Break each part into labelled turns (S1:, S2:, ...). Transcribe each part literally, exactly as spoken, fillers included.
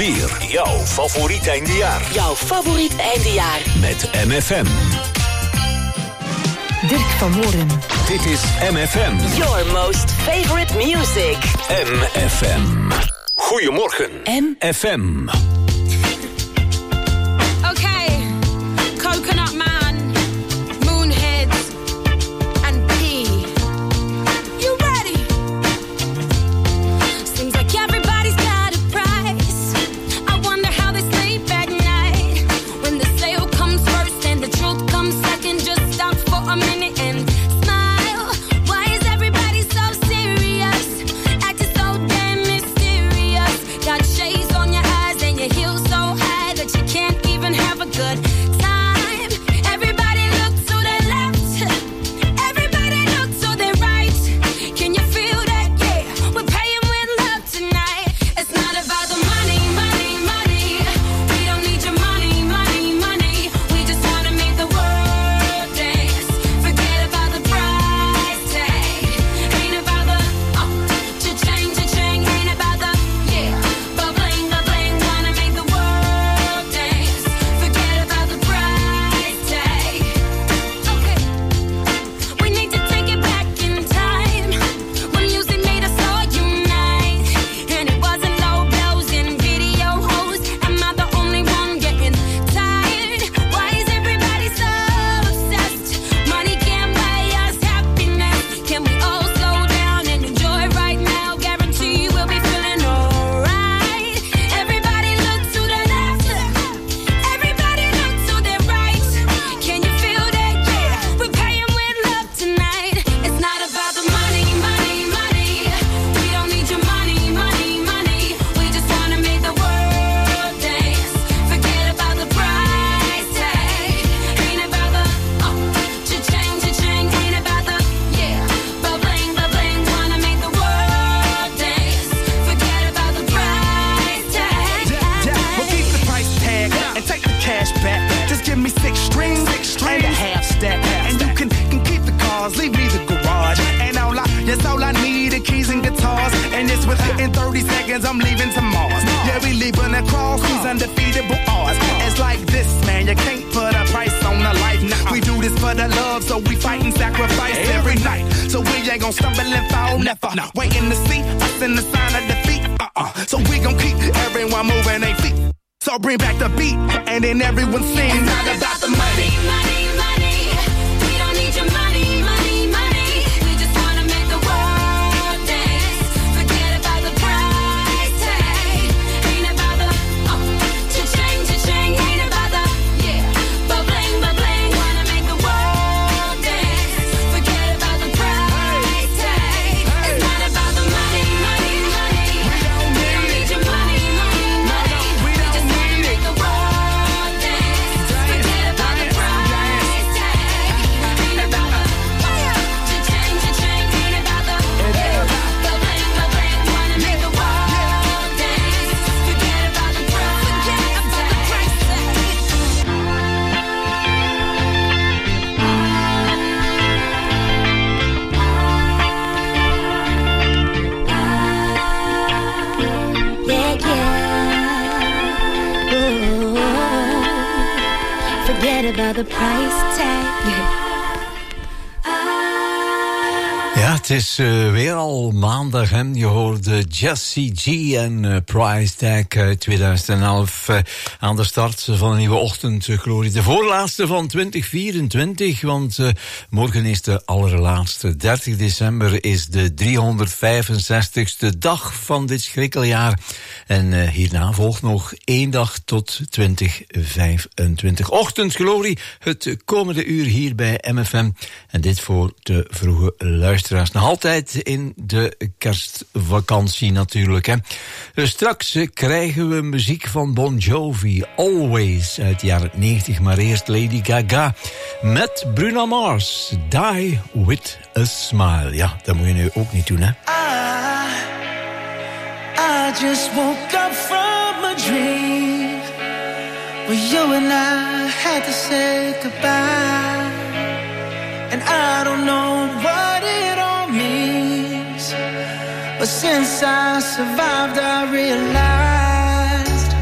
S1: Alweer jouw favoriet eindejaar.
S2: Jouw favoriet eindejaar.
S1: Met M F M.
S2: Dirk van Moren.
S1: Dit is M F M.
S2: Your most favorite music.
S1: M F M. Goedemorgen. M F M.
S3: Okay, Coconut Man, Moonheads, and P. You ready? Seems like everybody's got a price. I wonder how they sleep at night. When the sale comes first and the truth comes second, just stop for a minute and smile. Why is everybody so serious? Acting so damn mysterious. Got shades on your eyes and your heels so high that you can't even have a good time. Everybody look to the left. Everybody look to the right. Can you feel that? Yeah, we're paying with love tonight. It's not about the money, money, money. We don't need your money, money, money. We just wanna make the world dance. Forget about the price tag. Ain't about the oh, cha-ching, cha-ching. Ain't about the yeah, ba-bling, ba-bling. Wanna make the world dance. Forget about the price tag. Okay, we need to take it back in time when music made us all unite, and it wasn't low blows and video hoes. Am I the only one getting tired? Why is everybody so obsessed? Money can't buy us happiness. Can we all slow down and enjoy right now? Guarantee we'll be feeling alright. Everybody look to the left. Everybody look to the right. Can you feel that? Yeah, we're paying with love tonight. It's not about the money, money, money. We don't need your money, money, money. We just wanna make the world dance. Forget about the price tag. Ain't about the oh, cha-ching, cha-ching. Ain't about the yeah, ba-bling, ba-bling. Wanna make the world dance. Forget about the price tag.
S4: Yeah, we'll keep the price tag and take the cash back. Just give me six strings, and a half stack. And you can, can keep the cars, leave me the garage. And all I, yes, all I need are keys and guitars. And it's within thirty seconds, I'm leaving to Mars. Yeah, we leaving across these undefeatable odds. It's like this, man, you can't put a price on a life. Nah, we do this for the love, so we fight and sacrifice every night. So we ain't gon' stumble and fall, never. Waiting to see us in the sign of defeat. Uh-uh. So we gon' keep everyone moving their feet. So bring back the beat, and then everyone sings. It's not about the money.
S3: Money, money. We don't need your money, money, money. We just wanna make the world dance. Forget about the price tag. Ain't about the oh, cha-ching, cha-ching. Ain't about the yeah, ba-bling, ba-bling. Wanna make the world dance. Forget about the price tag. It's not about the money, money, money. We don't need your money, money, money. We just wanna make the world dance. Forget about the price tag. Ain't about the cha-ching, cha-ching. Ain't about the yeah, ba-bling, ba-bling. Wanna make the world dance. Forget about the price
S5: Yeah, yeah. Ooh. Forget about the price tag.
S6: Ja, het is uh, weer al maandag, hè. Je hoorde Jessie G en uh, Price Tag uit tweeduizend elf uh, aan de start van een nieuwe ochtendglorie. De voorlaatste van twintig vierentwintig, want uh, morgen is de allerlaatste. dertig december is de driehonderdvijfenzestigste dag van dit schrikkeljaar. En uh, hierna volgt nog één dag tot twintig vijfentwintig. Ochtendglorie, het komende uur hier bij M F M. En dit voor de vroege luisteraars. Nog altijd in de kerstvakantie natuurlijk, hè. Dus straks uh, krijgen we muziek van Bon Jovi, Always, uit de jaren negentig. Maar eerst Lady Gaga met Bruno Mars, Die With A Smile. Ja, dat moet je nu ook niet doen, hè.
S7: I, I just woke up from a dream where you and I had to say goodbye. And I don't know what it all means, but since I survived I realized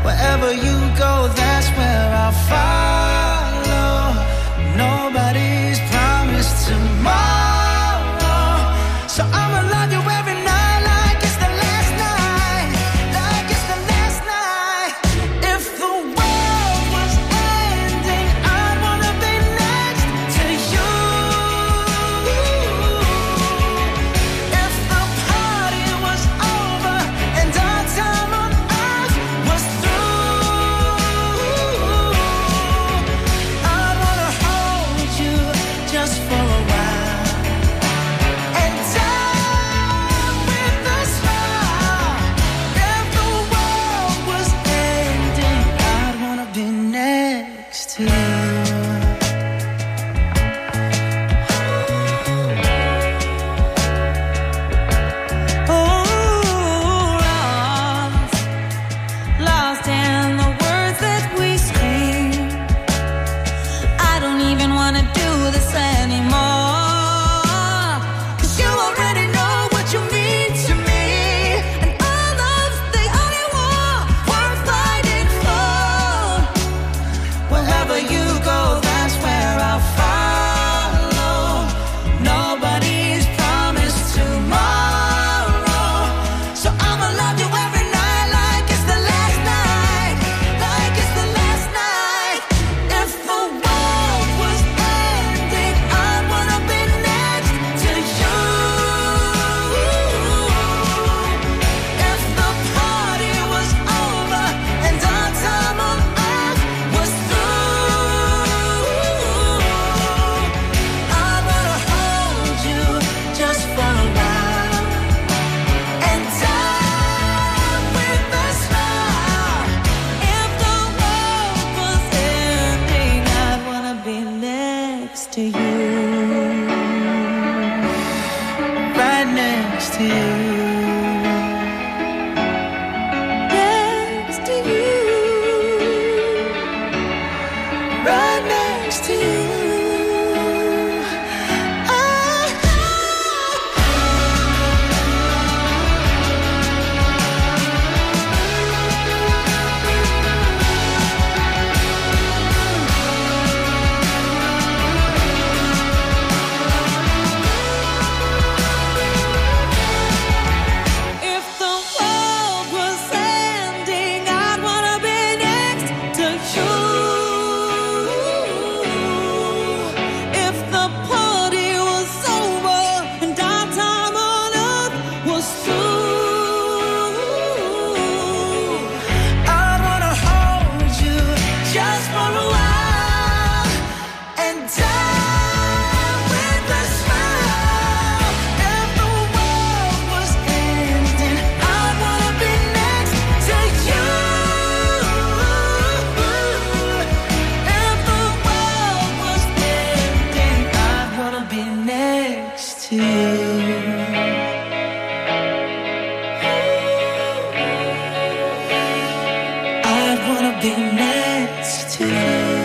S7: Wherever you go, that's where I'll follow. Nobody's promised tomorrow, so I'ma love you every night like it's the last night, like it's the last night. If the world was ending, I'd wanna be next to you. If the party was over and our time on earth was through, I'd wanna hold you just for a while and die with a smile. If the world was ending, I'd wanna be next to you. Oh, lost, lost in the words that we scream. I don't even wanna do this anymore, 'cause you already know what you mean to me, and all love's the only war worth fighting for. Wherever you go, that's where I'll follow. Nobody's promised tomorrow, so I'ma love you every night like it's the last night, like it's the last night. If the world was ending, I'd wanna be next to you. If the party was over and our time on earth was through, I'd wanna hold you just for a while and die with a smile. If the world was ending, I'd wanna be next to you, right next to you, next to you, right next to you. If the world was ending, I'd wanna be next to you. If the party was over and our time on earth was through, I'd wanna hold you just for a while and die with a smile. If the world was ending, I'd wanna be next to you. If the world was ending, I'd wanna be next to you. I'd wanna be next to you.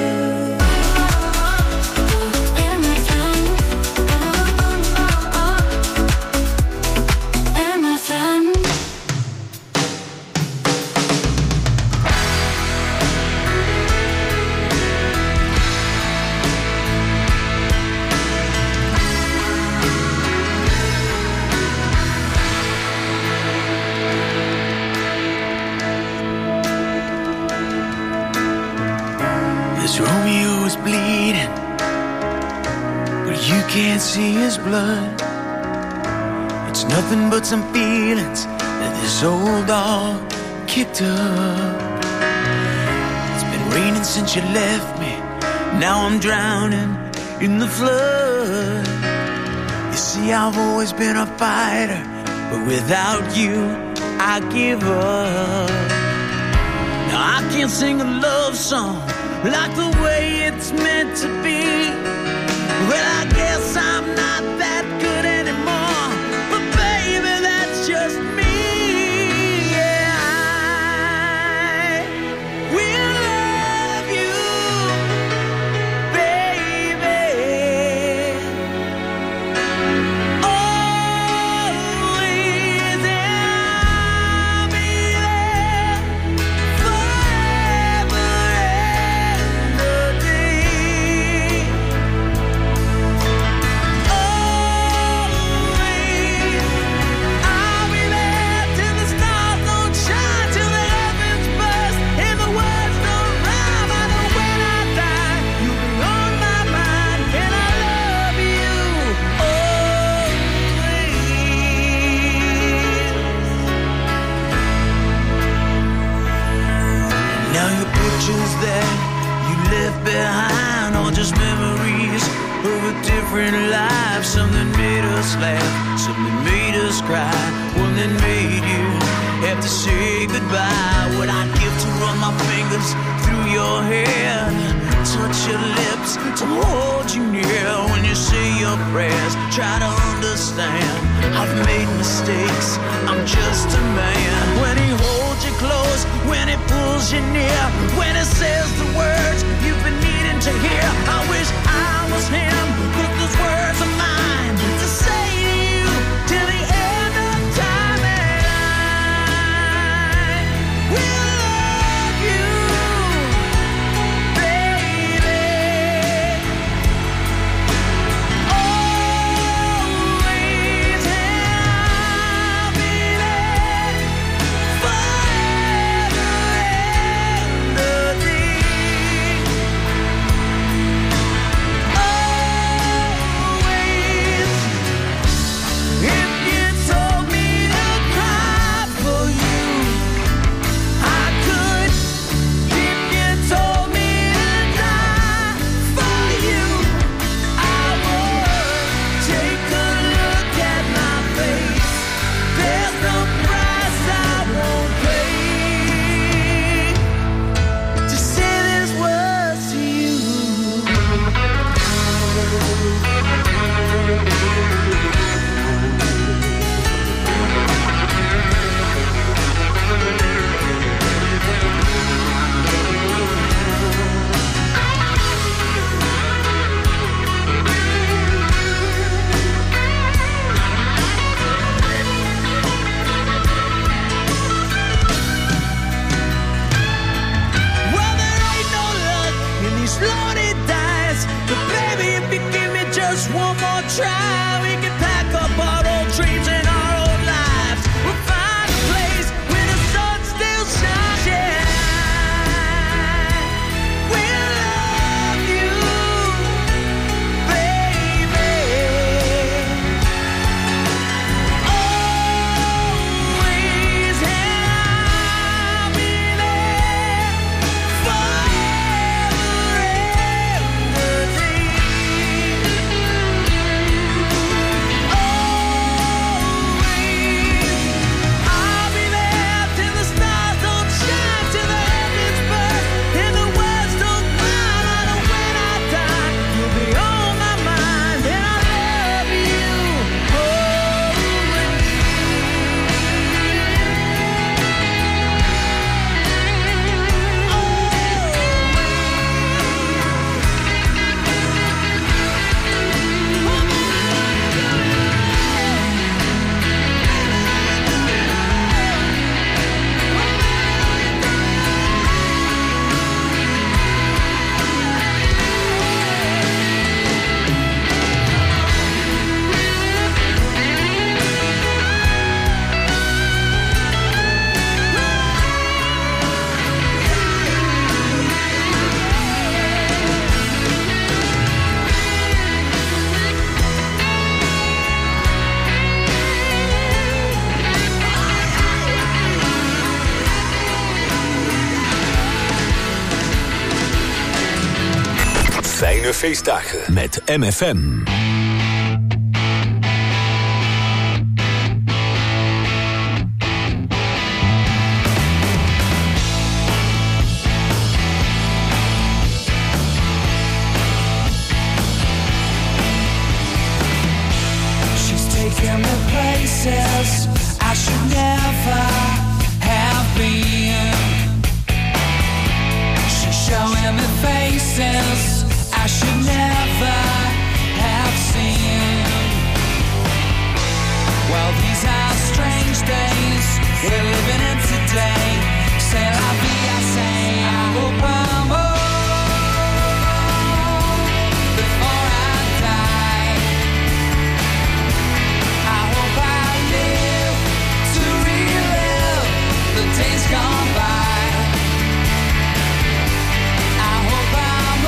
S7: This Romeo is bleeding, but you can't see his blood. It's nothing but some feelings that this old dog kicked up. It's been raining since you left me, now I'm drowning in the flood. You see, I've always been a fighter, but without you, I give up. Now I can't sing a love song like the way it's meant to be. Well, I guess I'm not that good anymore, but baby, that's just me. Yeah, I will love you, baby. Always, and I'll be there forever. laugh, some that made us laugh, some that made us cry, one that made you have to say goodbye. What I'd give to run my fingers through your hair, touch your lips, to hold you near. When you say your prayers, try to understand, I've made mistakes, I'm just a man. When he holds you close, when he pulls you near, when he says the words you've been needing to hear, I wish I was him, but those words are mine to say to you till the end of time. And I will love you, baby, always, and I'll be there forever and a day. One more try, we can pack up our old dreams and our old lives. We'll find a place where the sun still shines. Yeah, we'll love you, baby, always, and I'll be there forever and a day.
S1: Fijne feestdagen met M F M.
S7: She's taking me places I should never have been. She's showing me faces I should never have seen. Well, these are strange days we're living in today. C'est la vie, I say. I hope I'm old before I die. I hope I live to relive the days gone by. I hope I'm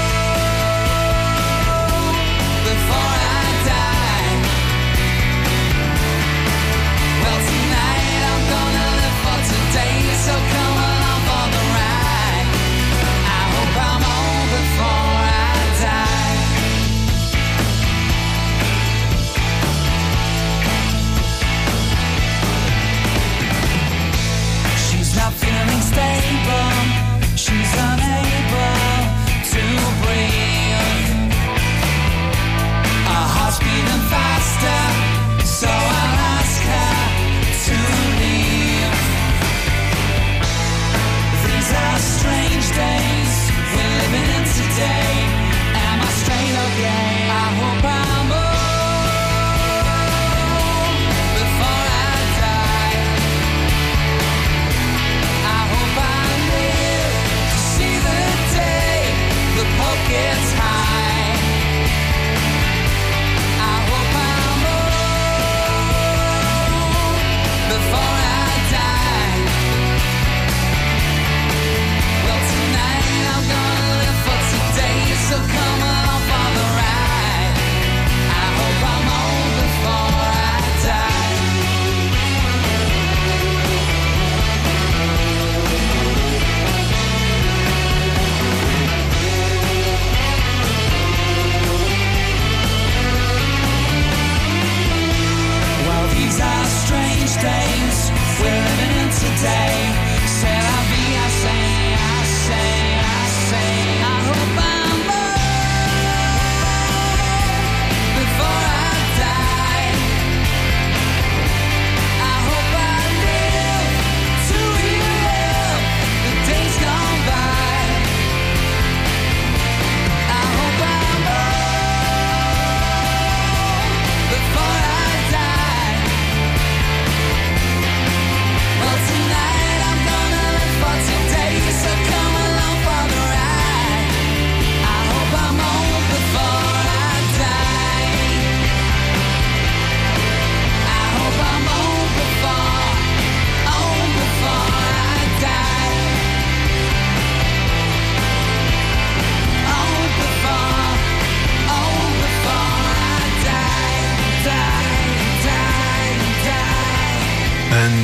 S7: old before I die. Well, tonight I'm gonna live for today.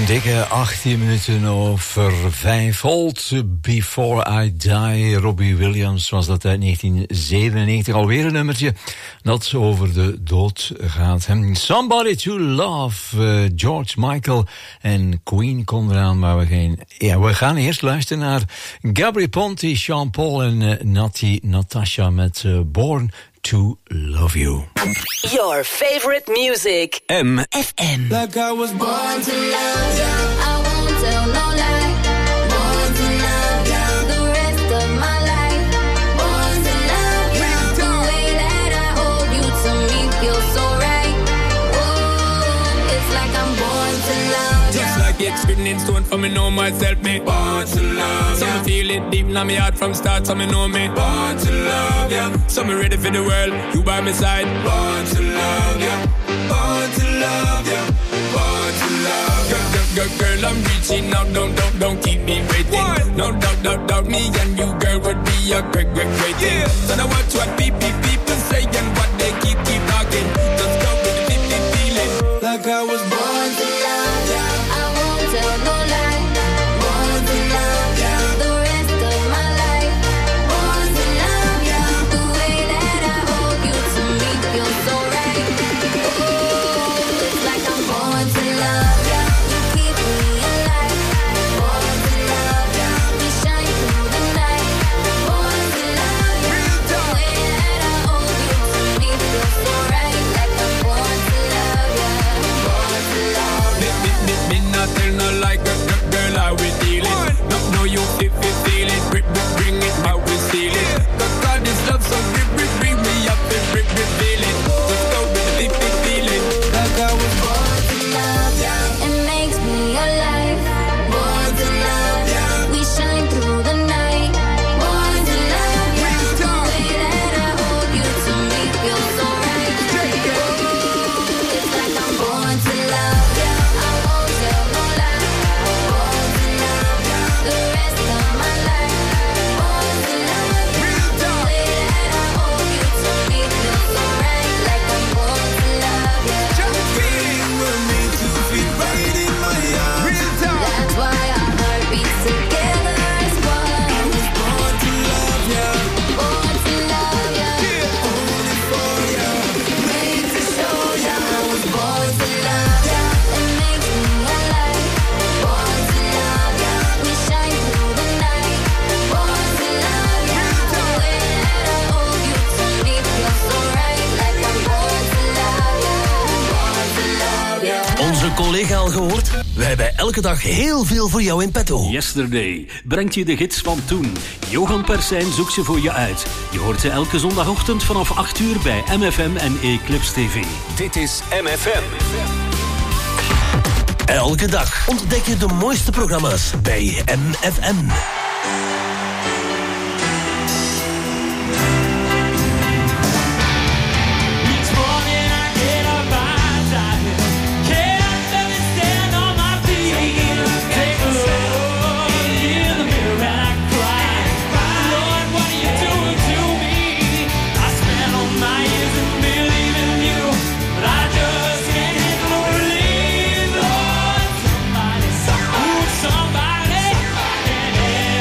S6: dikke achttien minuten over vijf. Hold Before I Die. Robbie Williams was dat uit negentien zevenennegentig. Alweer een nummertje dat over de dood gaat. Somebody to Love. Uh, George Michael en Queen kon eraan. Maar we gaan, ja, we gaan eerst luisteren naar Gabry Ponte, Sean Paul en uh, Nati Natasha met uh, Born to Love You.
S2: Your favorite music.
S1: M F M.
S7: Like I was born
S3: Born to love you, I won't tell no lie. Born to love you, the rest of my life. Born to love you, the way that I hold you to me feels so right. Whoa, it's like I'm born to love you.
S8: Just like it's written in stone for me know myself, me born to love. So me feel it deep in my heart from start, so me know me born to love ya. So me ready for the world, you by my side. Born to love ya, born to love ya, born to love ya. Girl, girl, girl, I'm reaching out, don't, don't, don't keep me waiting. What? No doubt, doubt, doubt, me and you, girl, would be a great, great, great thing. Yeah. So now watch what people, people say and what they keep, keep talking. Just go with the deep, deep feeling.
S7: like I was born to love ya.
S3: I won't tell no lie. Born to love ya, the rest of my life. Born to love ya, the way that I hold you to me feels so right. Ooh, it's like I'm born to love ya. You keep me alive. Born to love ya, we shine through the night. Born to love ya, the way that I hold you to me feels so right. Like I'm born to love ya. Born to love ya.
S8: Me, me, me, me not tell no like a girl how we dealing. No, no, you if you feel it, bring, bring, bring it how we steal it. Cause God is love, so bring, bring, bring me up and bring, bring, feel it. Just go with the deep, deep feeling.
S7: Like I was born
S3: To love ya, it makes me alive. Born to love ya, we shine through the night. Born to love ya, the way that I hold you to me feels so right. Ooh, it's like I'm born to love ya. I won't tell no lie. Born to love ya, the rest of my life. Born to love ya, the way that I hold you to me feels so right. Like I'm born to love ya.
S7: feeling will need to feel right in my arms.
S3: That's why our heart beats together as one.
S7: I was born to love ya,
S3: Born to love ya,
S7: only for ya, made to show ya.
S3: I was born to love ya. It makes me alive. Born to love ya, we shine through the night. Born to love ya, the way that I hold you to me feels so right. Like I'm born to love ya. Born to love ya.
S9: Onze collega al gehoord? We hebben elke dag heel veel voor jou in petto.
S1: Yesterday brengt je de gids van toen. Johan Persijn zoekt ze voor je uit. Je hoort ze elke zondagochtend vanaf acht uur bij M F M en Eclipse T V. Dit is M F M.
S9: Elke dag ontdek je de mooiste programma's bij M F M.
S10: Each morning I get up, I die. Can't let me stand on my feet. Take a look in the mirror and I cry. Lord, what are you doing to me? I spent all my years in believing you, but I just can't handle the relief. Lord, somebody, ooh, somebody, can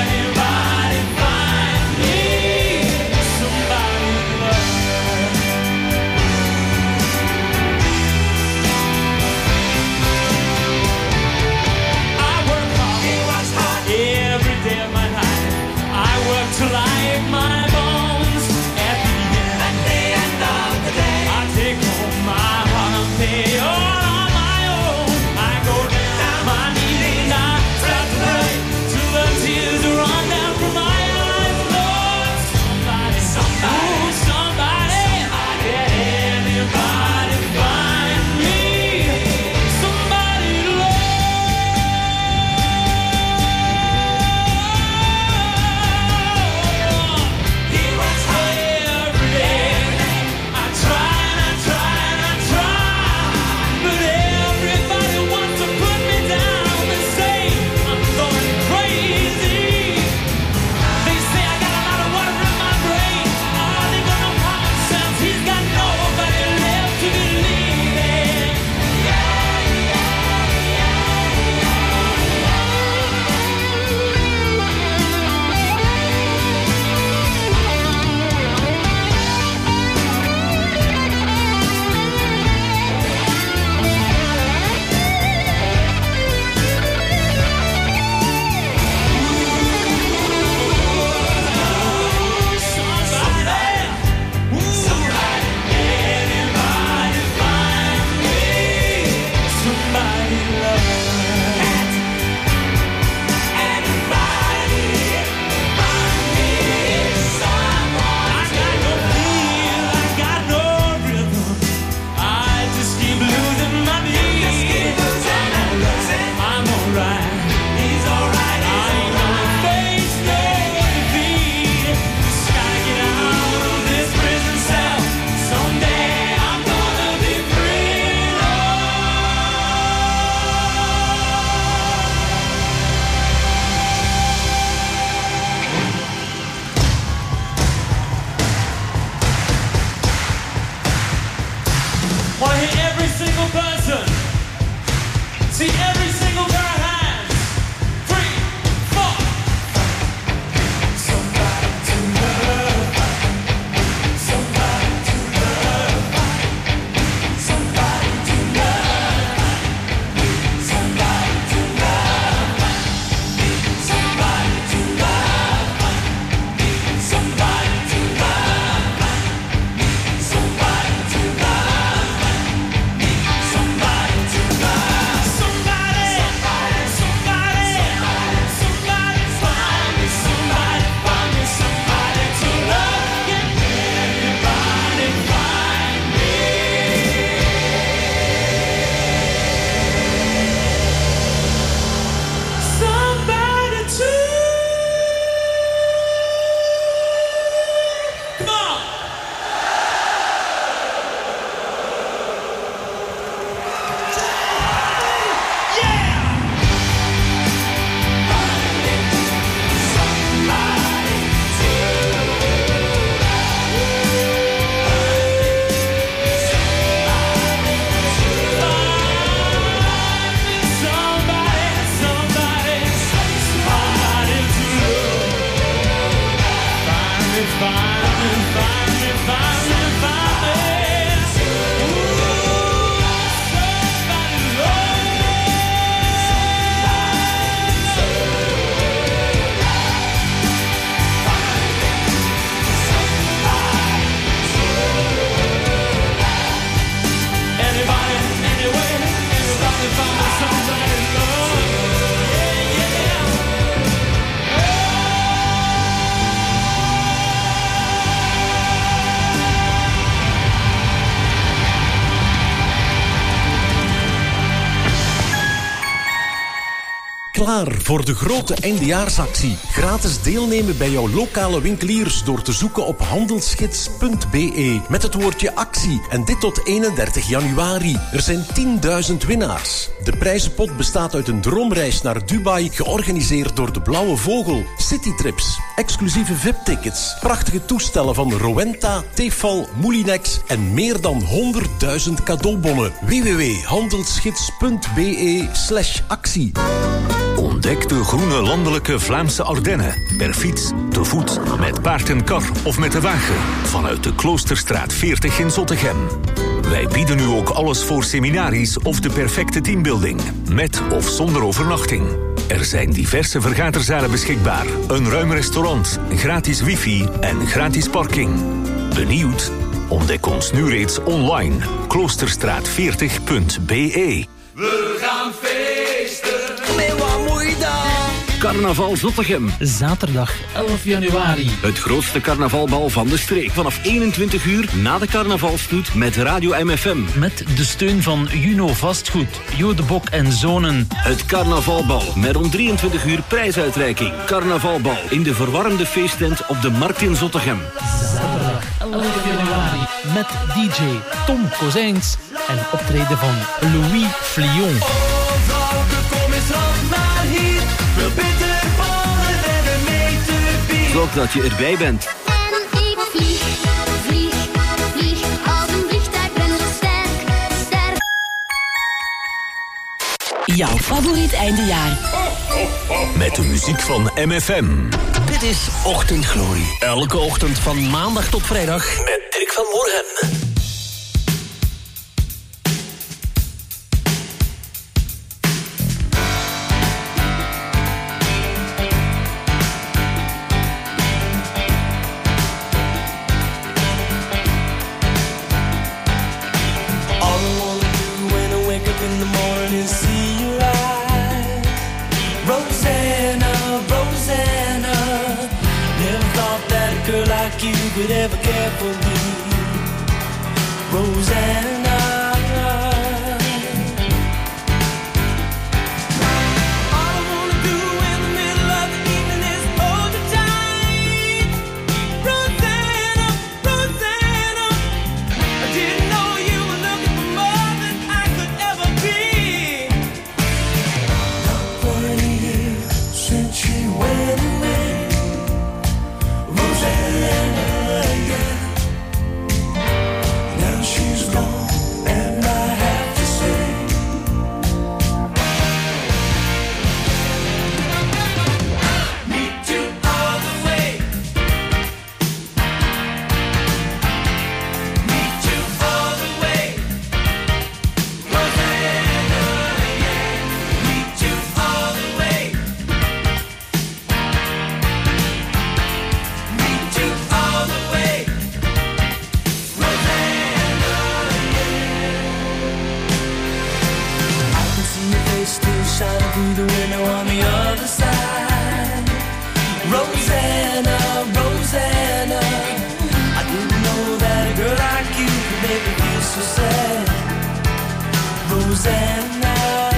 S10: Wanna hear every single person. See every single pair of hands. Three, four. Somebody to love. Somebody to love. Somebody to love. Somebody to love. Somebody to love. Somebody to love. Somebody to love. Somebody to love. Somebody, somebody, somebody find me, somebody find me, somebody to love. Can anybody find me? Somebody to come on.
S9: Klaar voor de grote eindejaarsactie. Gratis deelnemen bij jouw lokale winkeliers door te zoeken op handelsgids punt b e met het woordje actie. En dit tot eenendertig januari. Er zijn tienduizend winnaars. De prijzenpot bestaat uit een droomreis naar Dubai, georganiseerd door de Blauwe Vogel. Citytrips, exclusieve V I P-tickets, prachtige toestellen van Rowenta, Tefal, Moulinex en meer dan honderdduizend cadeaubonnen. w w w punt handelsgids punt b e slash actie.
S1: Ontdek de groene landelijke Vlaamse Ardennen. Per fiets, te voet, met paard en kar of met de wagen. Vanuit de Kloosterstraat veertig in Zottegem. Wij bieden nu ook alles voor seminaries of de perfecte teambuilding. Met of zonder overnachting. Er zijn diverse vergaderzalen beschikbaar. Een ruim restaurant, gratis wifi en gratis parking. Benieuwd? Ontdek ons nu reeds online. kloosterstraat veertig punt b e.
S10: We gaan feesten.
S1: Carnaval Zottegem.
S11: Zaterdag elf januari.
S1: Het grootste carnavalbal van de streek. Vanaf eenentwintig uur na de carnavalstoet met Radio M F M.
S11: Met de steun van Juno Vastgoed, Jo de Bok en Zonen.
S1: Het carnavalbal met om drieëntwintig uur prijsuitreiking. Carnavalbal in de verwarmde feesttent op de Markt in Zottegem.
S11: Zaterdag elf januari. Met D J Tom Kozijns en optreden van Louis Flion.
S10: Oh, vrouwke, kom eens af naar hier. Veel beter vallen en een meter bier.
S1: Zorg dat je erbij bent.
S5: En ik vlieg, vlieg, vlieg als een vliegtuig, ben zo sterk, sterk.
S2: Jouw favoriet eindejaar.
S1: Met de muziek van M F M.
S9: Dit is Ochtendglorie. Elke ochtend van maandag tot vrijdag met Dirk van Moorhem.
S10: Could ever care for me, Rosanna. All I wanna do in the middle of the evening is hold you tight, Rosanna, Rosanna. I didn't know you were looking for more than I could ever be. Not for a year since she went away, Rosanna. She's gone. through the window on the other side. Rosanna, Rosanna, I didn't know that a girl like you could make me feel so sad. Rosanna.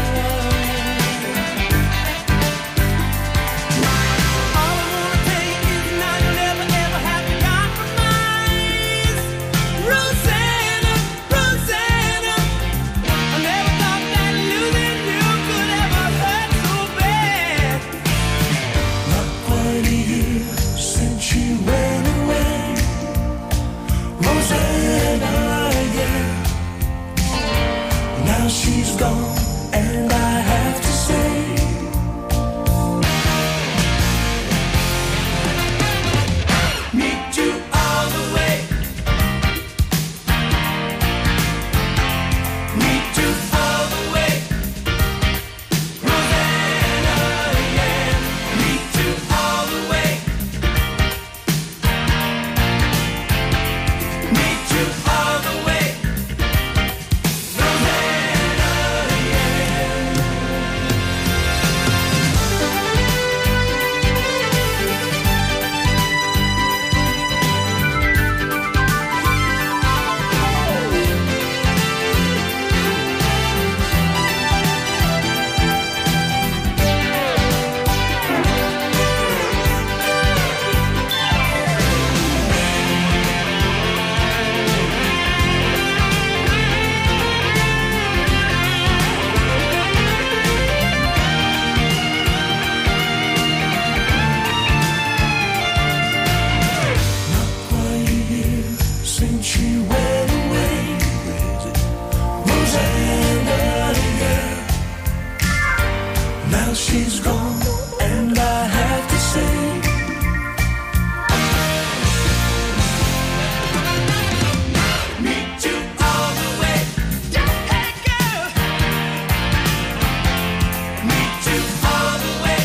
S10: She's gone, and I have to say, meet you all the way, meet you all the way, Rosanna, yeah, meet you all the way, meet you all the way. She's gone, and I have to say, meet you all the way, hey girl, meet you all the way,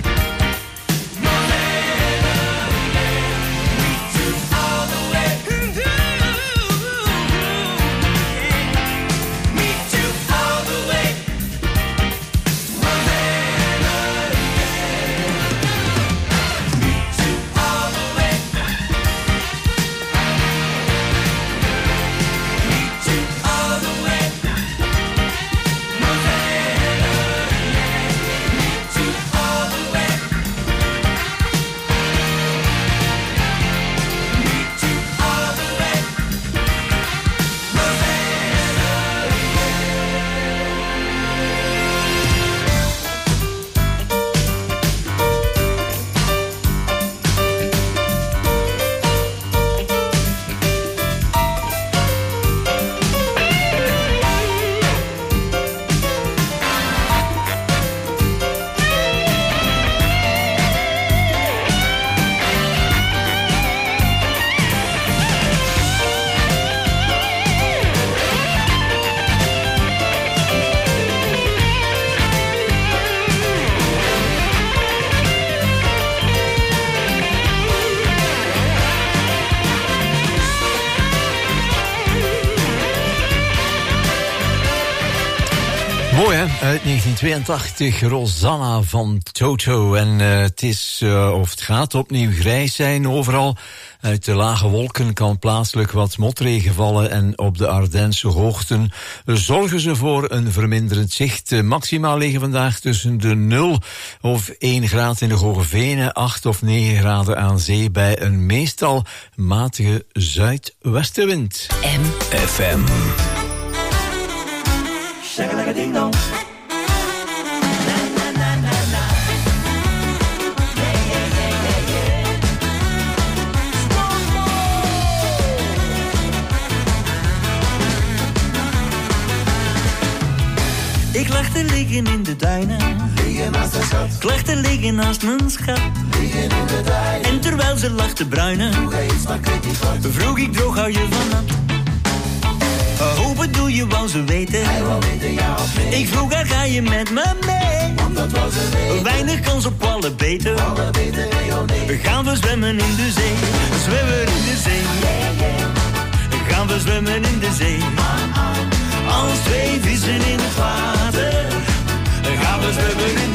S10: Rosanna, meet you all the way, meet you all the way.
S6: Mooi, hè? Uit negentien tweeëntachtig, Rosanna van Toto. En uh, het is, uh, of het gaat opnieuw grijs zijn overal. Uit de lage wolken kan plaatselijk wat motregen vallen en op de Ardense hoogten zorgen ze voor een verminderend zicht. Uh, maximaal liggen vandaag tussen de nul of één graad in de Hoge Venen, acht of negen graden aan zee bij een meestal matige zuidwestenwind.
S2: M
S6: F M.
S10: Ding dong. Ik lag te liggen in de duinen. Liggen naast de schat. Ik lag te liggen naast mijn schat. Liggen in de duinen. En terwijl ze lag te bruinen, vroeg hij iets, maar kreeg niet wat. Vroeg ik droog, hou je van dat? Hoe bedoel je, wou ze weten? Hij wou weten, ja of nee. Ik vroeg haar, ga je met me mee? Want dat was een nee. Weinig kans op alle beter. Alle beter, nee, oh nee. We gaan we zwemmen in de zee. Zwemmen in de zee. Yeah, yeah. Gaan we zwemmen in de zee. Uh-uh. Als twee vissen in het water. Gaan we zwemmen in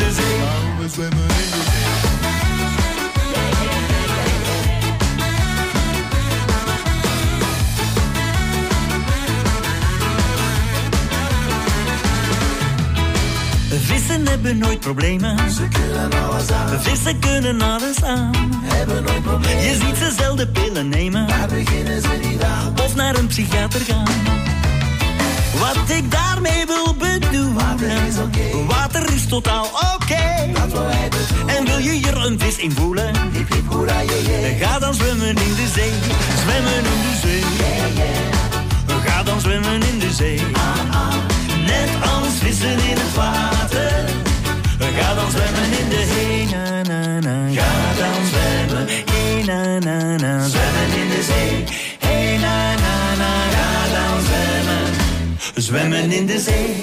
S12: Vissen hebben nooit problemen. Ze kunnen alles aan. Vissen kunnen alles aan. Hebben nooit problemen. Je ziet ze zelden pillen nemen. Daar beginnen ze niet aan. Of naar een psychiater gaan. Wat ik daarmee wil bedoelen. Water is oké. Okay. Water is totaal oké. Okay. Dat wil hij bedoelen. En wil je hier een vis in voelen? Hip hip hoera je je. Ga dan zwemmen in de zee. Zwemmen in de zee. Yeah, yeah. Ga dan zwemmen in de zee. Ah, ah. Net als vissen in het water. Ga dan zwemmen in de zee. Na, na, na. Ga dan zwemmen. Hey, na, na, na. Zwemmen in de zee. Hey, na, na, na. Ga dan zwemmen. Zwemmen in de zee.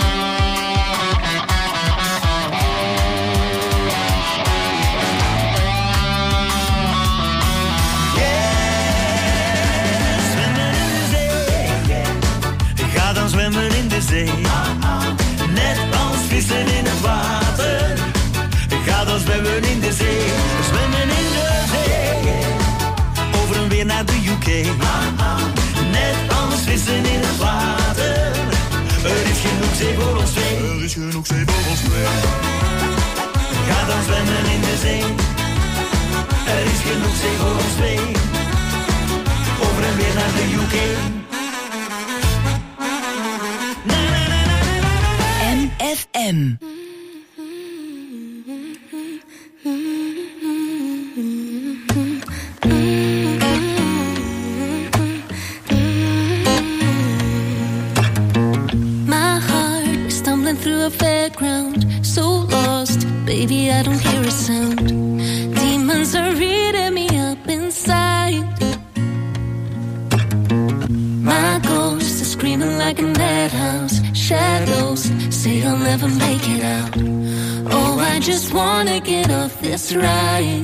S12: Zwemmen in de zee, net als vissen in het water. Ga dan zwemmen in de zee, zwemmen in de zee. Over en weer naar de U K, net als vissen in het water. Er is genoeg zee voor ons twee. Er is genoeg zee voor ons twee. Ga dan zwemmen in de zee. Er is genoeg zee voor ons twee. Over en weer naar de U K.
S2: F M.
S3: My heart is stumbling through a fairground, so lost, baby, I don't hear a sound. Demons are eating me up inside. My ghost is screaming like a madhouse. Shadows say I'll never make it out. Oh, I just wanna get off this ride.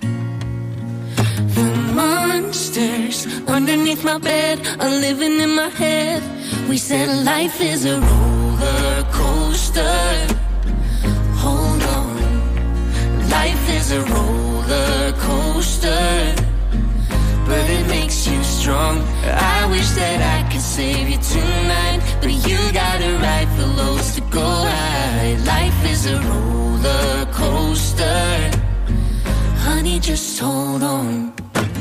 S3: The monsters underneath my bed are living in my head. We said life is a roller coaster. Hold on, life is a roller coaster, but it makes you strong. I wish that I could save you tonight, but you gotta ride for lows to go high. Life is a roller coaster. Honey, just hold on.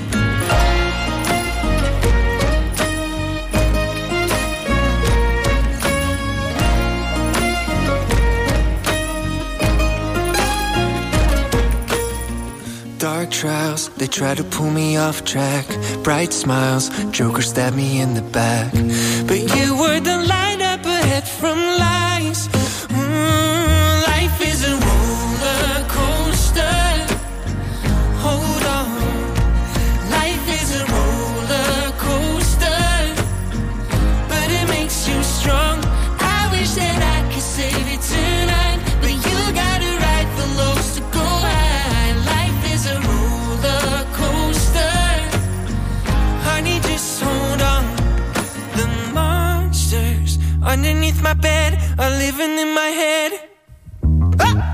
S13: Dark trials, they try to pull me off track. Bright smiles, Joker stabbed me in the back. But you were the light up ahead from lies. Mm, life is a roller coaster. Hold on. Life is a roller coaster, but it makes you strong. I wish that I could save you tonight, but you gotta ride the lows to go high. Life is a roller coaster. Honey, just hold on. The monsters underneath my bed are living in my head. Ah!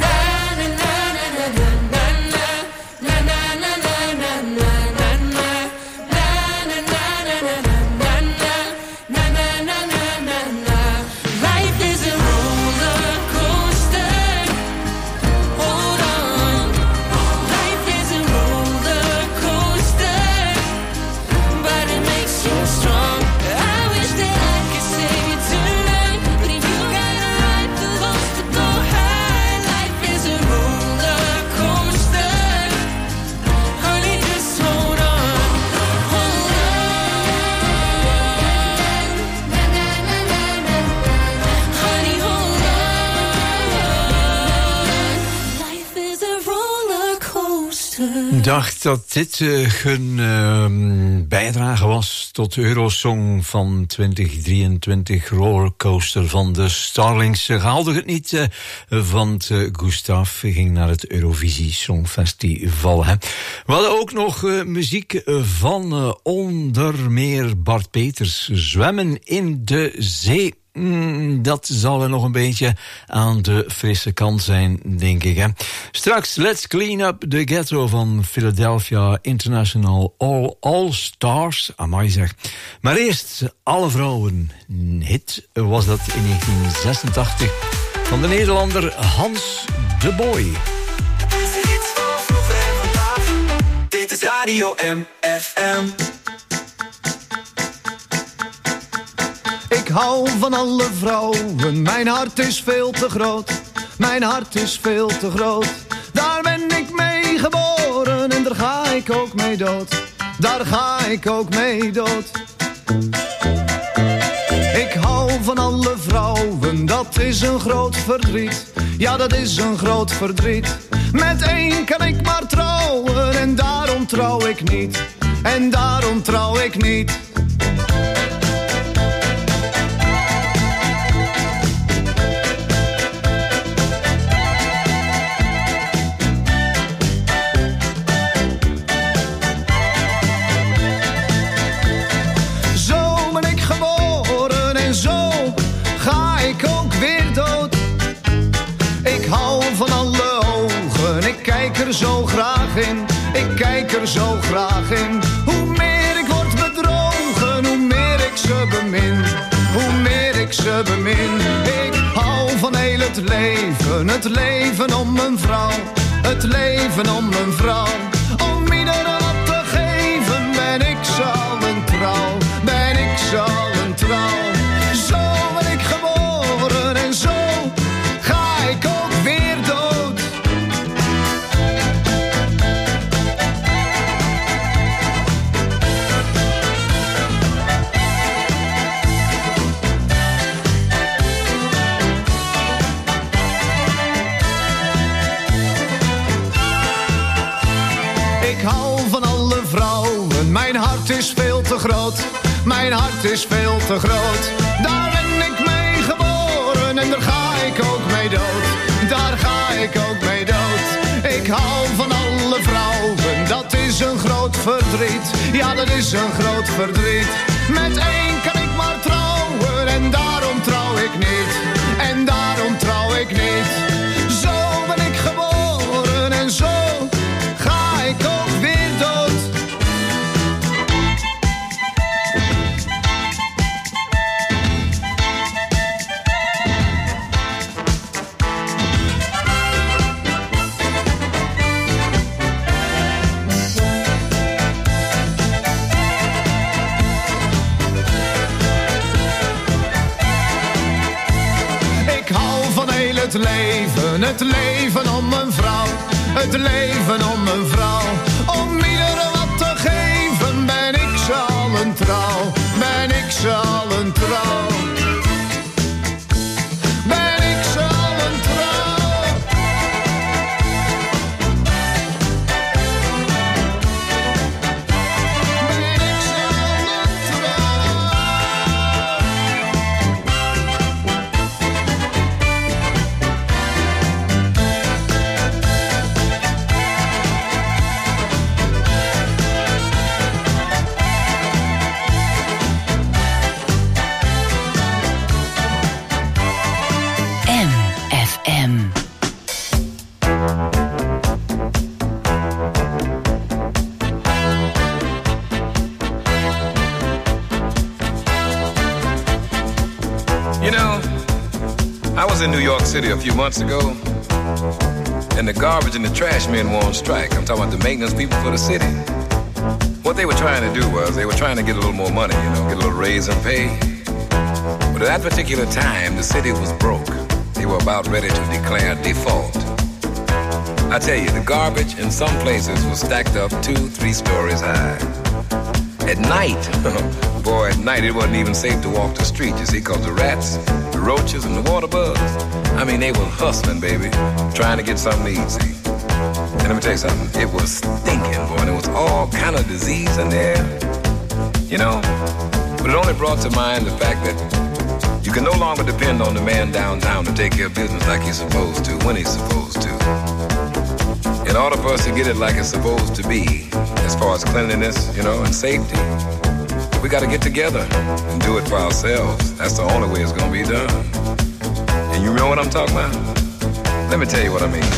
S6: Ik dacht dat dit uh, een uh, bijdrage was tot de Eurosong van twintig drieëntwintig, Rollercoaster van de Starlings. Ze haalde het niet, uh, want uh, Gustav ging naar het Eurovisie Songfestival. Hè. We hadden ook nog uh, muziek van uh, onder meer Bart Peters, Zwemmen in de Zee. Mm, dat zal er nog een beetje aan de frisse kant zijn, denk ik. Hè. Straks Let's Clean Up the Ghetto van Philadelphia International All, All Stars. Amai zeg. Maar eerst Alle Vrouwen. Een hit was dat in negentien zesentachtig van de Nederlander Hans de Boy.
S14: Dit is Radio M F M.
S15: Ik hou van alle vrouwen, mijn hart is veel te groot. Mijn hart is veel te groot. Daar ben ik mee geboren en daar ga ik ook mee dood. Daar ga ik ook mee dood. Ik hou van alle vrouwen, dat is een groot verdriet. Ja, dat is een groot verdriet. Met één kan ik maar trouwen en daarom trouw ik niet. En daarom trouw ik niet. Ik kijk er zo graag in, ik kijk er zo graag in. Hoe meer ik word bedrogen, hoe meer ik ze bemin. Hoe meer ik ze bemin. Ik hou van heel het leven, het leven om mijn vrouw. Het leven om mijn vrouw. Om iedereen wat te geven, ben ik zo een trouw. Ben ik zo een trouw. Zo ben ik geboren en zo ga ik ook weer dood. Mijn hart is veel te groot, mijn hart is veel te groot. Daar ben ik mee geboren en daar ga ik ook mee dood. Daar ga ik ook mee dood. Ik hou van alle vrouwen, dat is een groot verdriet. Ja, dat is een groot verdriet. Met één kan ik maar trouwen en daarom trouw ik niet. En daarom trouw ik niet. Zo ben ik geboren en zo ga ik ook weer dood. Het leven, het leven om een vrouw. Het leven om een vrouw. Om iedereen wat te geven, ben ik ze al een trouw. Ben ik ze al een trouw. Ben ik ze al een trouw. Ben ik ze al een trouw.
S16: In New York City a few months ago, and the garbage and the trash men were on strike. I'm talking about the maintenance people for the city. What they were trying to do was they were trying to get a little more money, you know, get a little raise in pay. But at that particular time, the city was broke. They were about ready to declare default. I tell you, the garbage in some places was stacked up two, three stories high. At night, boy, at night it wasn't even safe to walk the street, you see, because the rats, the roaches, and the water bugs, I mean, they were hustling, baby, trying to get something to eat, see. And let me tell you something, it was stinking, boy, and there was all kind of disease in there, you know. But it only brought to mind the fact that you can no longer depend on the man downtown to take care of business like he's supposed to, when he's supposed to. In order for us to get it like it's supposed to be, as far as cleanliness, you know, and safety, we got to get together and do it for ourselves. That's the only way it's going to be done. And you know what I'm talking about? Let me tell you what I mean.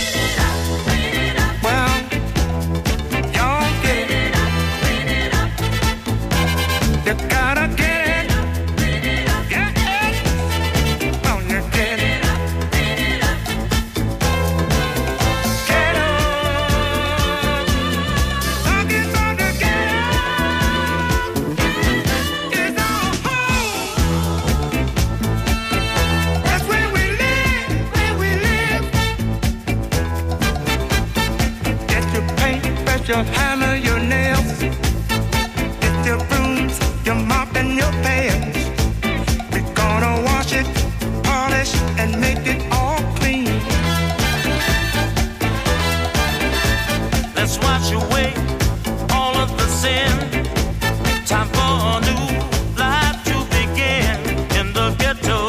S10: Well, y'all get it. You gotta get it. Yeah, yeah. Oh, you get it.
S4: your hammer, your nails, get your brooms, your mop and your pails. We're gonna wash it, polish and make it all clean.
S10: Let's wash away all of the sin. Time for a new life to begin in the ghetto.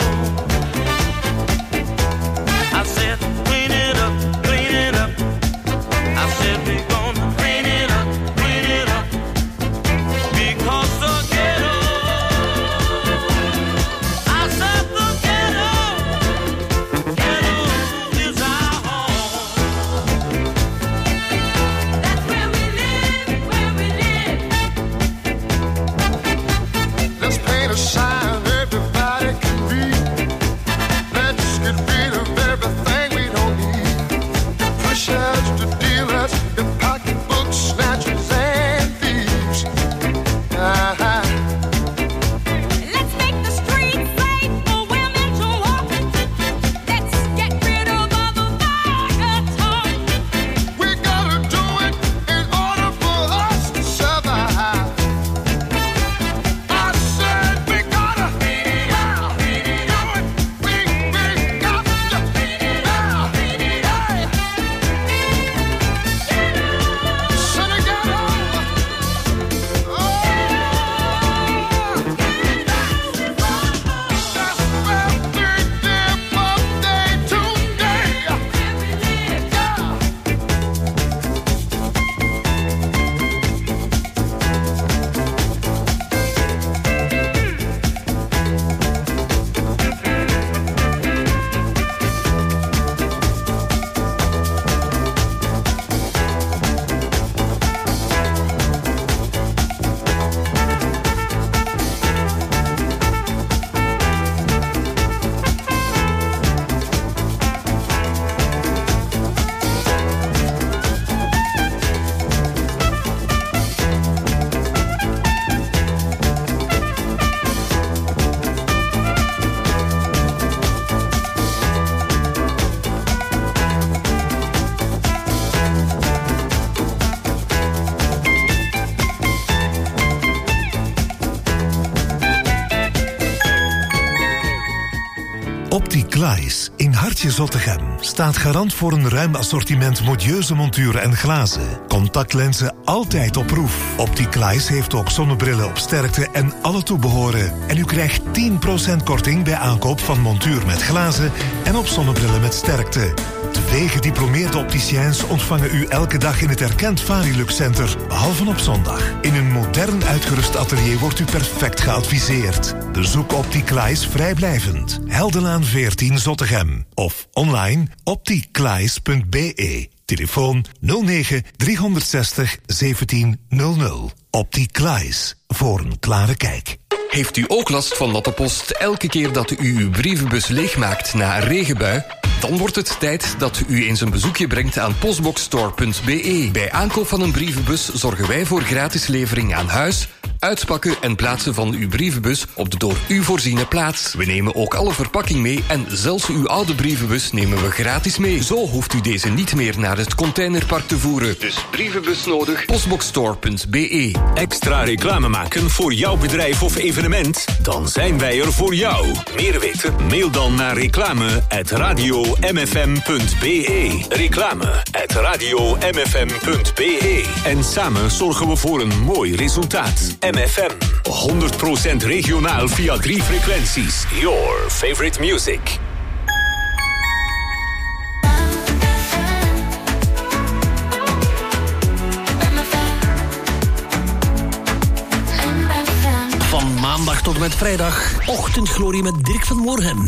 S10: I said, clean it up, clean it up. I said, we're gonna clean it up, clean it up. Because the ghetto, I said the ghetto, ghetto is our home. That's where we live, where we live.
S15: Let's paint a sign everybody can read. Let's get rid of everything we don't need. The pushers, the dealers, the pocketbook snatchers and thieves. Uh-huh.
S3: Let's make the streets safe for women to walk. Let's get rid of all the vulgar talk.
S15: We gotta do it in order for us to survive. I said we gotta do it. We, we got to now. So together. Oh, that's where we live from day to day. Yeah.
S17: OptiClais in Hartje Zottegem staat garant voor een ruim assortiment modieuze monturen en glazen. Contactlenzen altijd op proef. OptiClais heeft ook zonnebrillen op sterkte en alle toebehoren. En u krijgt tien procent korting bij aankoop van montuur met glazen en op zonnebrillen met sterkte. Twee gediplomeerde opticiens ontvangen u elke dag in het erkend Varilux Center, behalve op zondag. In een modern uitgerust atelier wordt u perfect geadviseerd. Bezoek OptiClais vrijblijvend. Heldenlaan veertien Zottegem. Of online opticlais punt b e. Telefoon nul negen driehonderdzestig zeventien nul nul. OptiClais. Voor een klare kijk.
S18: Heeft u ook last van natte post elke keer dat u uw brievenbus leegmaakt na een regenbui? Dan wordt het tijd dat u eens een bezoekje brengt aan postboxstore punt b e. Bij aankoop van een brievenbus zorgen wij voor gratis levering aan huis, uitpakken en plaatsen van uw brievenbus op de door u voorziene plaats. We nemen ook alle verpakking mee en zelfs uw oude brievenbus nemen we gratis mee. Zo hoeft u deze niet meer naar het containerpark te voeren. Dus brievenbus nodig, postboxstore punt b e.
S1: Extra reclame maken voor jouw bedrijf of evenement? Dan zijn wij er voor jou. Meer weten? Mail dan naar reclame at radio m f m punt b e. Reclame at radio m f m punt b e. En samen zorgen we voor een mooi resultaat. M F M. honderd procent regionaal via drie frequenties. Your favorite music.
S11: Van maandag tot en met vrijdag. Ochtendglorie met Dirk van Moorhem.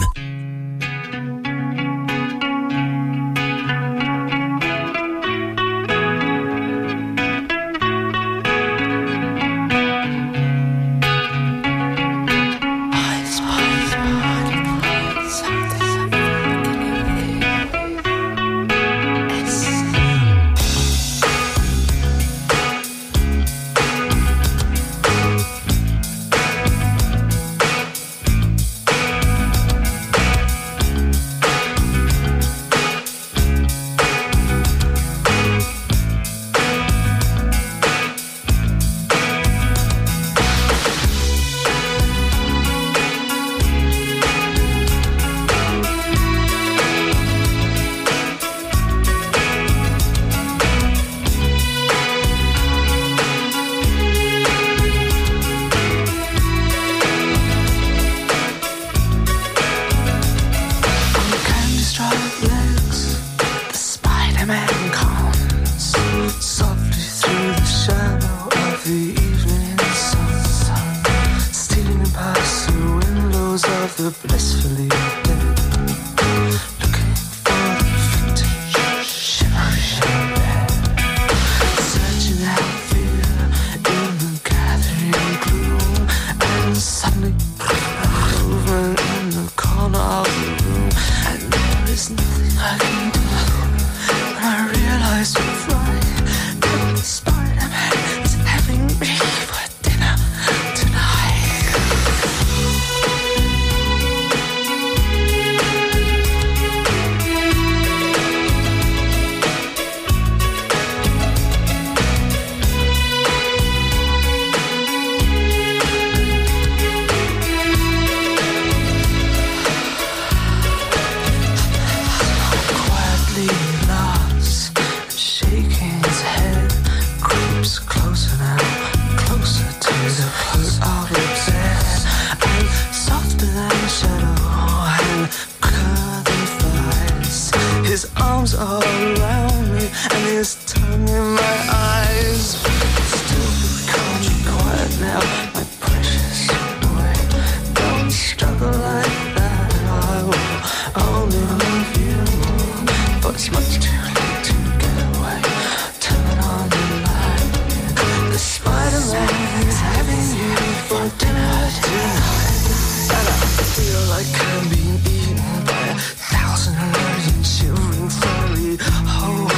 S13: I'm being eaten by a thousand allergic shivering furry holes.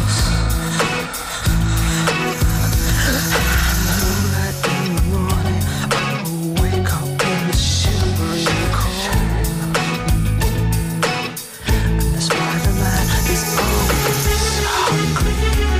S13: Moonlight in the morning, I will wake up in the shivering cold. And that's why the man is always hungry.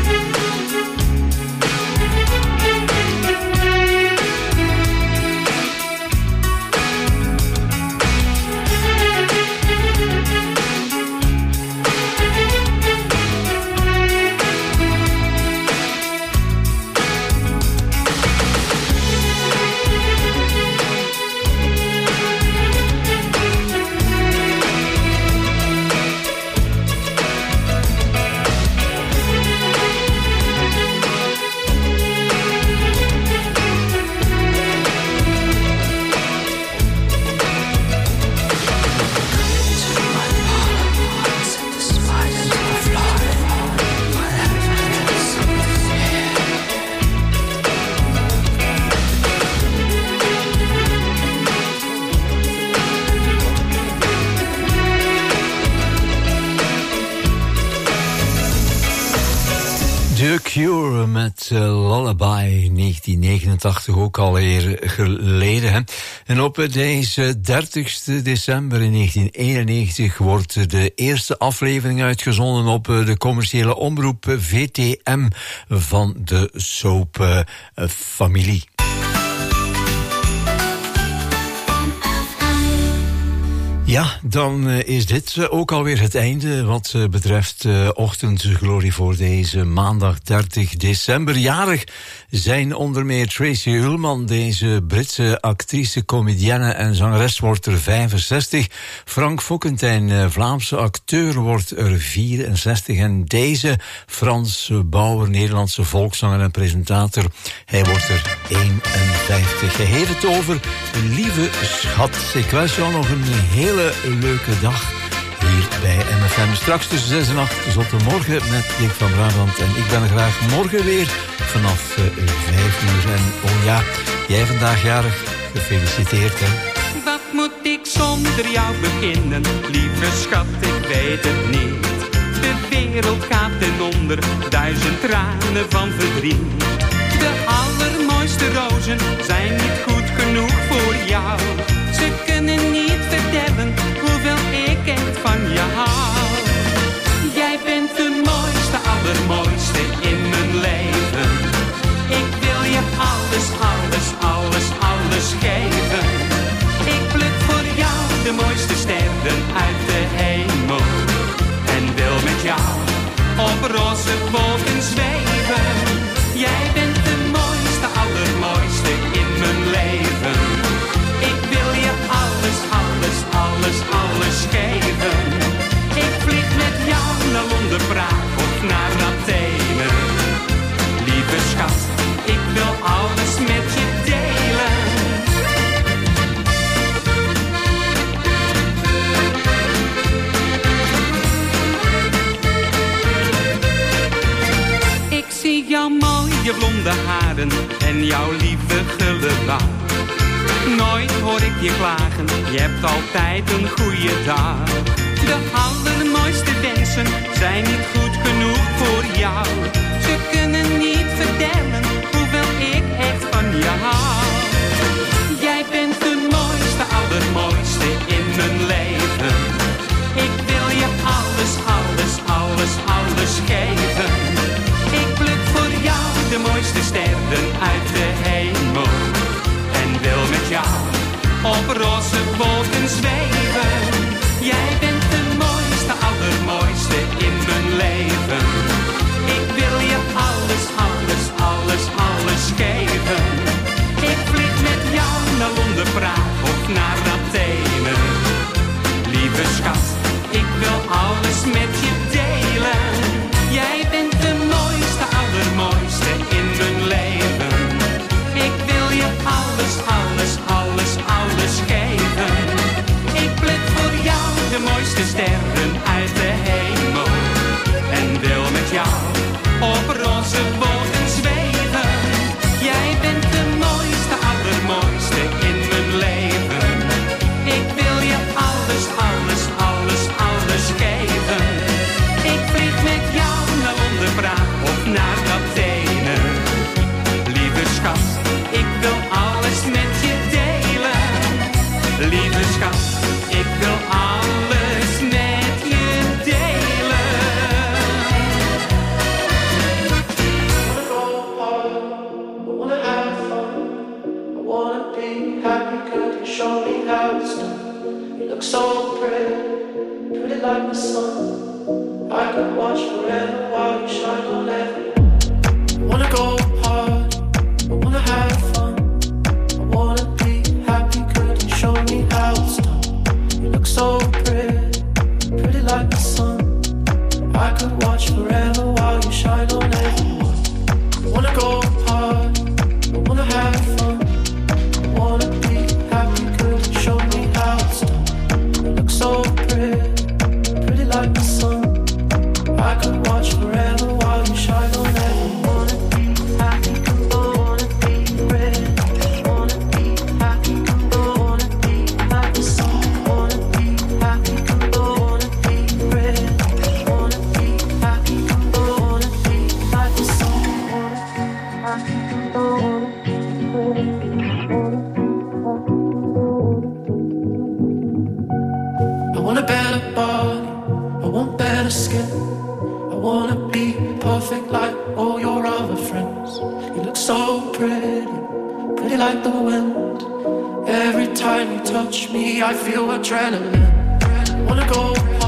S6: The Cure met uh, Lullaby, negentien negenentachtig, ook alweer geleden. Hè? En op deze dertigste december in negentien eenennegentig wordt de eerste aflevering uitgezonden op de commerciële omroep V T M van de soap uh, familie. Ja, dan uh, is dit uh, ook alweer het einde wat uh, betreft uh, Ochtendglorie voor deze maandag dertig december. Jarig zijn onder meer Tracy Ullman, deze Britse actrice, comedienne en zangeres, wordt er vijfenzestig. Frank Fokkentijn, uh, Vlaamse acteur, wordt er vierenzestig. En deze Frans Bauer, Nederlandse volkszanger en presentator, hij wordt er eenenvijftig. Hij heeft het over Lieve Schat. Ik wens jou nog een hele leuke dag hier bij M F M. Straks tussen zes en acht tot morgen met Dick van Brabant. En ik ben er graag morgen weer vanaf uh, vijf uur. En oh ja, jij vandaag jarig, gefeliciteerd hè.
S19: Wat moet ik zonder jou beginnen? Lieve schat, ik weet het niet. De wereld gaat ten onder, duizend tranen van verdriet. De allermooiste rozen zijn niet goed genoeg voor jou. Ze kunnen niet vertellen hoeveel ik echt van je hou. Jij bent de mooiste, allermooiste in mijn leven. Ik wil je alles, alles, alles, alles geven. Ik pluk voor jou de mooiste sterren uit de hemel. En wil met jou op roze wolken zweven. Jij bent de mooiste, allermooiste in mijn leven. Ik wil je alles, alles, alles, alles geven. Ik vlieg met jou naar Londen, Praag of naar Athene. Lieve schat, ik wil alles met je delen. Ik zie jouw mooie blonde haren en jouw lieve gulle lach. Nooit hoor ik je klagen, je hebt altijd een goede dag. De allermooiste wensen zijn niet goed genoeg voor jou. Ze kunnen niet vertellen hoeveel ik echt van je hou. Jij bent de mooiste, allermooiste in mijn leven. Ik wil je alles, alles, alles, alles geven. Ik pluk voor jou de mooiste sterren uit de hemel. En wil met jou op roze wolken zweven. Jij bent de mooiste, allermooiste in mijn leven. Ik wil je alles, alles, alles, alles geven. Ik vlieg met jou naar Londen, Praag of naar Athene. Lieve schat, ik wil alles met je delen. Jij bent de mooiste, allermooiste in mijn leven. Ik wil je alles, alles, alles, alles geven. Ik pluk voor jou de mooiste sterren uit de hemel. En wil met jou op roze wolken zweven. Jij bent de mooiste, allermooiste in mijn leven. Ik wil je alles,
S7: pretty, pretty like the sun. I could watch forever while you shine on everyone. I wanna go hard, I wanna have fun, I wanna be happy. Could you show me how it's done? You look so pretty, pretty like the sun. I could watch forever while you shine on everyone. I wanna go hard, I wanna have fun, I wanna be happy. Could you show me how it's done? You look so pretty, pretty like the sun. I could watch forever while you shine on everyone. Wanna be happy, wanna be ready. Wanna be happy, wanna be like the sun. Wanna be happy, wanna be ready. Wanna be happy, wanna be like the sun. Wanna be happy, wanna be ready. I want a better body, I want better skin. I wanna be perfect like all your other friends. You look so pretty, pretty like the wind. Every time you touch me, I feel adrenaline. I wanna go